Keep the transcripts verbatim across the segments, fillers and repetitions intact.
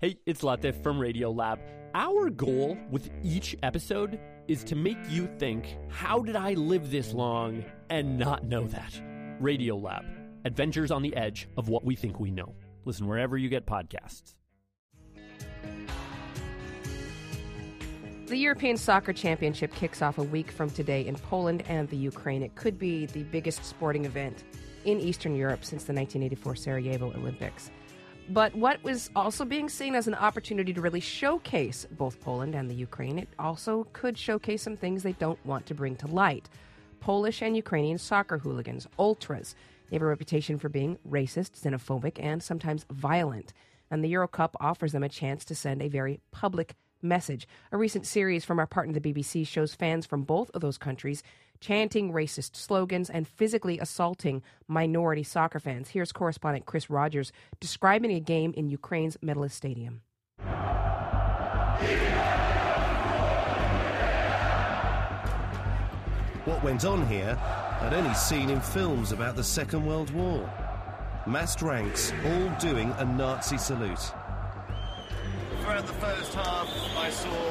Hey, it's Latif from Radiolab. Our goal with each episode is to make you think, how did I live this long and not know that? Radiolab, adventures on the edge of what we think we know. Listen wherever you get podcasts. The European Soccer Championship kicks off a week from today in Poland and the Ukraine. It could be the biggest sporting event in Eastern Europe since the nineteen eighty-four Sarajevo Olympics. But what was also being seen as an opportunity to really showcase both Poland and the Ukraine, it also could showcase some things they don't want to bring to light. Polish and Ukrainian soccer hooligans, ultras, they have a reputation for being racist, xenophobic, and sometimes violent. And the Euro Cup offers them a chance to send a very public message. A recent series from our partner, the B B C, shows fans from both of those countries chanting racist slogans and physically assaulting minority soccer fans. Here's correspondent Chris Rogers describing a game in Ukraine's Medalist Stadium. What went on here I'd only seen in films about the Second World War. Massed ranks, all doing a Nazi salute. Throughout the first half, I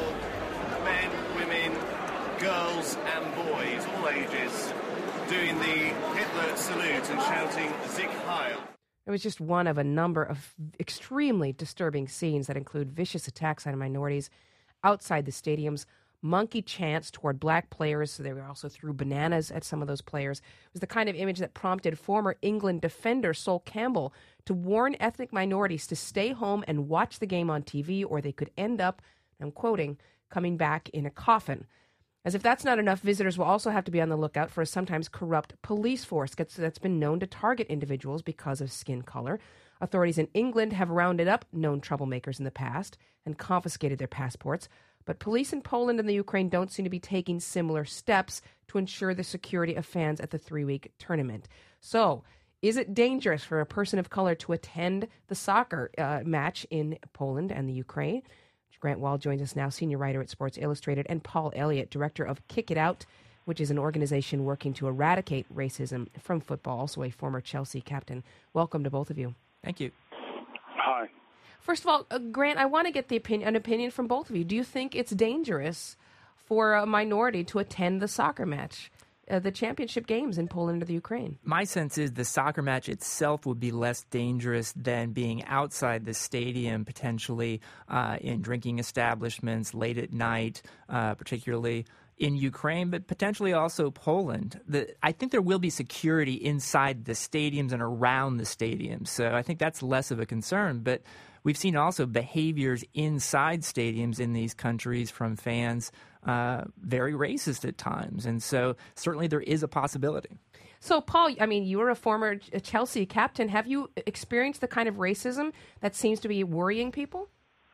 saw men, women, girls and boys, all ages, doing the Hitler salute and shouting Sieg Heil. It was just one of a number of extremely disturbing scenes that include vicious attacks on minorities outside the stadiums, monkey chants toward black players, so they were also threw bananas at some of those players. It was the kind of image that prompted former England defender Sol Campbell to warn ethnic minorities to stay home and watch the game on T V, or they could end up, I'm quoting, coming back in a coffin. As if that's not enough, visitors will also have to be on the lookout for a sometimes corrupt police force that's been known to target individuals because of skin color. Authorities in England have rounded up known troublemakers in the past and confiscated their passports, but police in Poland and the Ukraine don't seem to be taking similar steps to ensure the security of fans at the three-week tournament. So, is it dangerous for a person of color to attend the soccer uh, match in Poland and the Ukraine? Grant Wall joins us now, senior writer at Sports Illustrated, and Paul Elliott, director of Kick It Out, which is an organization working to eradicate racism from football, also a former Chelsea captain. Welcome to both of you. Thank you. Hi. First of all, uh, Grant, I want to get the opinion, an opinion from both of you. Do you think it's dangerous for a minority to attend the soccer match, uh, the championship games in Poland or the Ukraine? My sense is the soccer match itself would be less dangerous than being outside the stadium, potentially uh, in drinking establishments late at night, uh, particularly in Ukraine, but potentially also Poland. The, I think there will be security inside the stadiums and around the stadiums, so I think that's less of a concern. But we've seen also behaviors inside stadiums in these countries from fans uh, very racist at times. And so certainly there is a possibility. So, Paul, I mean, you were a former Chelsea captain. Have you experienced the kind of racism that seems to be worrying people?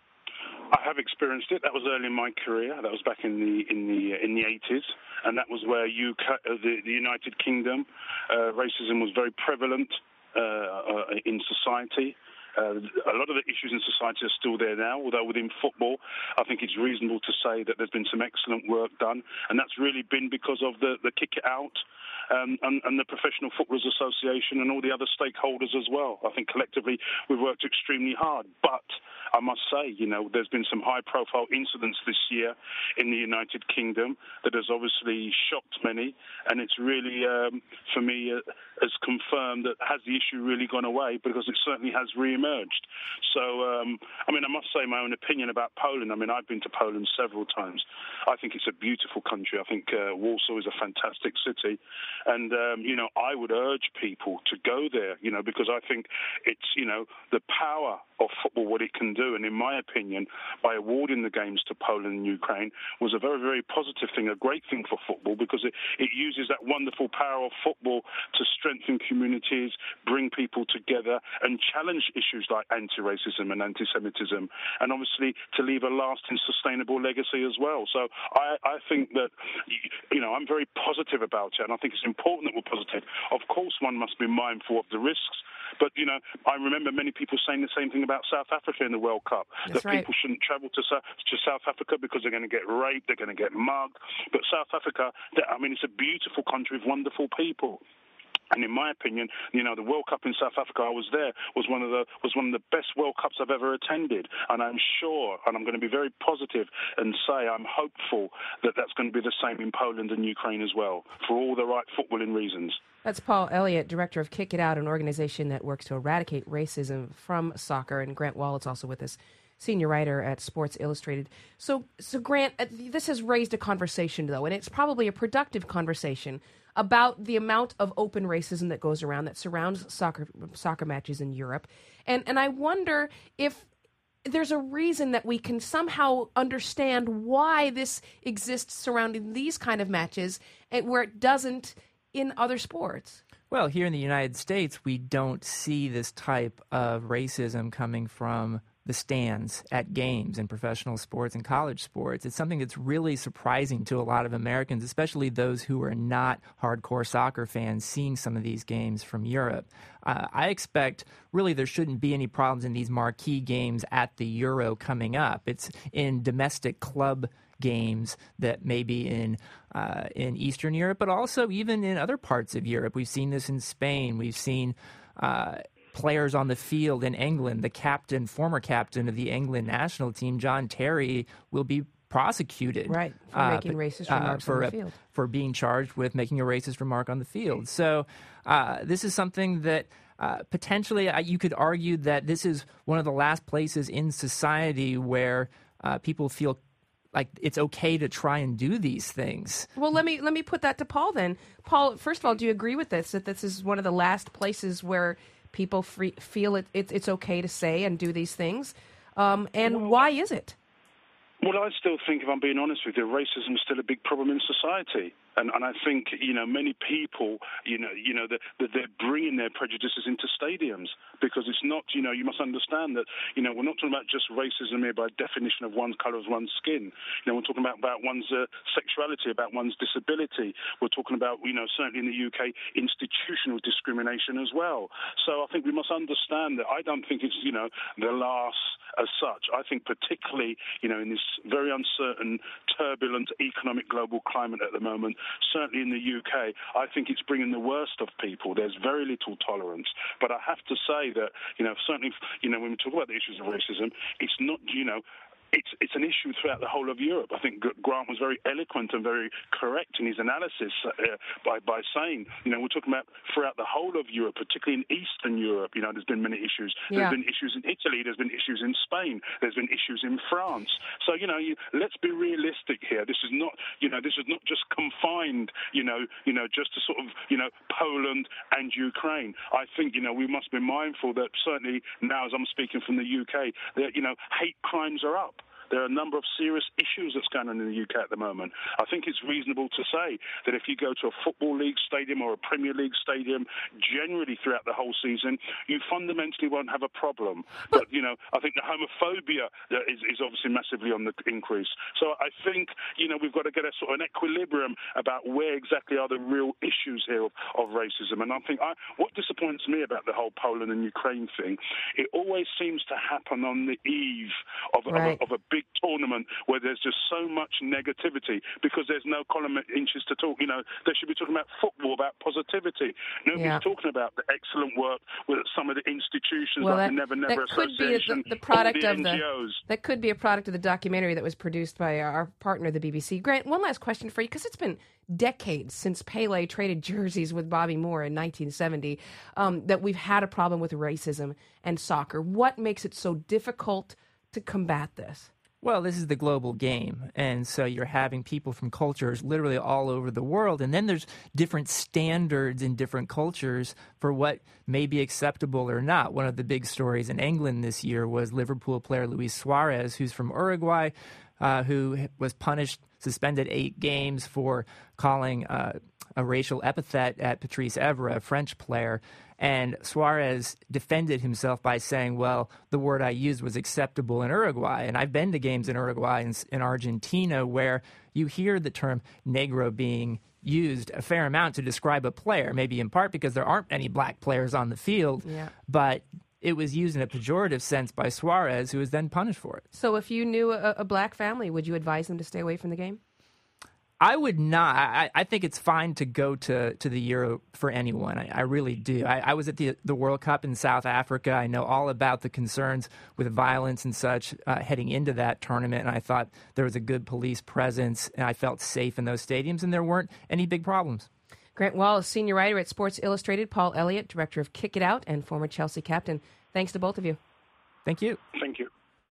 I have experienced it. That was early in my career. That was back in the in the in the eighties, and that was where U K, uh, the, the United Kingdom, uh, racism was very prevalent uh, uh, in society. Uh, a lot of the issues in society are still there now, although within football, I think it's reasonable to say that there's been some excellent work done, and that's really been because of the, the Kick It Out um, and, and the Professional Footballers Association and all the other stakeholders as well. I think collectively we've worked extremely hard, but I must say, you know, there's been some high-profile incidents this year in the United Kingdom that has obviously shocked many, and it's really, um, for me, uh, has confirmed that has the issue really gone away, because it certainly has re-emerged. So, um, I mean, I must say my own opinion about Poland. I mean, I've been to Poland several times. I think it's a beautiful country. I think uh, Warsaw is a fantastic city, and, um, you know, I would urge people to go there, you know, because I think it's, you know, the power of football, what it can do, and in my opinion, by awarding the games to Poland and Ukraine was a very, very positive thing, a great thing for football, because it, it uses that wonderful power of football to strengthen communities, bring people together, and challenge issues like anti-racism and anti-Semitism, and obviously to leave a lasting, sustainable legacy as well. So I, I think that, you know, I'm very positive about it, and I think it's important that we're positive. Of course, one must be mindful of the risks, but, you know, I remember many people saying the same thing about South Africa in the World Cup, That's that right. people shouldn't travel to, to South Africa because they're going to get raped, they're going to get mugged. But South Africa, I mean, it's a beautiful country with wonderful people. And in my opinion, you know, the World Cup in South Africa, I was there, was one of the was one of the best World Cups I've ever attended. And I'm sure, and I'm going to be very positive and say I'm hopeful that that's going to be the same in Poland and Ukraine as well, for all the right footballing reasons. That's Paul Elliott, director of Kick It Out, an organization that works to eradicate racism from soccer. And Grant Wallett's also with us, senior writer at Sports Illustrated. So, so Grant, this has raised a conversation, though, and it's probably a productive conversation about the amount of open racism that goes around, that surrounds soccer soccer matches in Europe. And and I wonder if there's a reason that we can somehow understand why this exists surrounding these kind of matches and where it doesn't in other sports. Well, here in the United States, we don't see this type of racism coming from the stands at games in professional sports and college sports. It's something that's really surprising to a lot of Americans, especially those who are not hardcore soccer fans, seeing some of these games from Europe. Uh, I expect really there shouldn't be any problems in these marquee games at the Euro coming up. It's in domestic club games that may be in uh, in Eastern Europe, but also even in other parts of Europe. We've seen this in Spain. We've seen uh, players on the field in England. The captain, former captain of the England national team, John Terry, will be prosecuted. Right, for uh, making racist remarks uh, for, on the field. For being charged with making a racist remark on the field. So uh, this is something that uh, potentially uh, you could argue that this is one of the last places in society where uh, people feel like it's okay to try and do these things. Well, let me let me put that to Paul then. Paul, first of all, do you agree with this, that this is one of the last places where people free, feel it, it, it's okay to say and do these things? Um, and well, why is it? Well, I still think, if I'm being honest with you, racism is still a big problem in society. And, and I think, you know, many people, you know, you know, that, that they're bringing their prejudices into stadiums because it's not, you know, you must understand that, you know, we're not talking about just racism here by definition of one's colour of one's skin. You know, we're talking about, about one's uh, sexuality, about one's disability. We're talking about, you know, certainly in the U K, institutional discrimination as well. So I think we must understand that. I don't think it's, you know, the last as such. I think particularly, you know, in this very uncertain, turbulent economic global climate at the moment, certainly in the U K, I think it's bringing the worst of people. There's very little tolerance. But I have to say that, you know, certainly, you know, when we talk about the issues of racism, it's not, you know, It's it's an issue throughout the whole of Europe. I think Grant was very eloquent and very correct in his analysis uh, by by saying, you know, we're talking about throughout the whole of Europe, particularly in Eastern Europe. You know, there's been many issues. Yeah. There's been issues in Italy. There's been issues in Spain. There's been issues in France. So, you know, you, let's be realistic here. This is not, you know, this is not just confined, you know, you know, just to sort of, you know, Poland and Ukraine. I think, you know, we must be mindful that certainly now, as I'm speaking from the U K, that, you know, hate crimes are up. There are a number of serious issues that's going on in the U K at the moment. I think it's reasonable to say that if you go to a Football League stadium or a Premier League stadium, generally throughout the whole season, you fundamentally won't have a problem. But, you know, I think the homophobia is, is obviously massively on the increase. So I think, you know, we've got to get a sort of an equilibrium about where exactly are the real issues here of, of racism. And I think I, what disappoints me about the whole Poland and Ukraine thing, it always seems to happen on the eve of, right. of, a, of a big tournament where there's just so much negativity because there's no column inches to talk. You know, they should be talking about football, about positivity. Nobody's yeah. talking about the excellent work with some of the institutions well, like that, the Never Never that could Association, be the, the product the of N G Os. the that could be a product of the documentary that was produced by our partner, the B B C. Grant, one last question for you, because it's been decades since Pele traded jerseys with Bobby Moore in nineteen seventy, um, that we've had a problem with racism and soccer. What makes it so difficult to combat this? Well, this is the global game, and so you're having people from cultures literally all over the world, and then there's different standards in different cultures for what may be acceptable or not. One of the big stories in England this year was Liverpool player Luis Suarez, who's from Uruguay, uh, who was punished, suspended eight games for calling uh, a racial epithet at Patrice Evra, a French player. And Suarez defended himself by saying, well, the word I used was acceptable in Uruguay. And I've been to games in Uruguay and in Argentina where you hear the term negro being used a fair amount to describe a player, maybe in part because there aren't any black players on the field, yeah. but it was used in a pejorative sense by Suarez, who was then punished for it. So if you knew a, a black family, would you advise them to stay away from the game? I would not. I, I think it's fine to go to, to the Euro for anyone. I, I really do. I, I was at the the World Cup in South Africa. I know all about the concerns with violence and such uh, heading into that tournament, and I thought there was a good police presence, and I felt safe in those stadiums, and there weren't any big problems. Grant Wallace, senior writer at Sports Illustrated, Paul Elliott, director of Kick It Out, and former Chelsea captain. Thanks to both of you. Thank you. Thank you.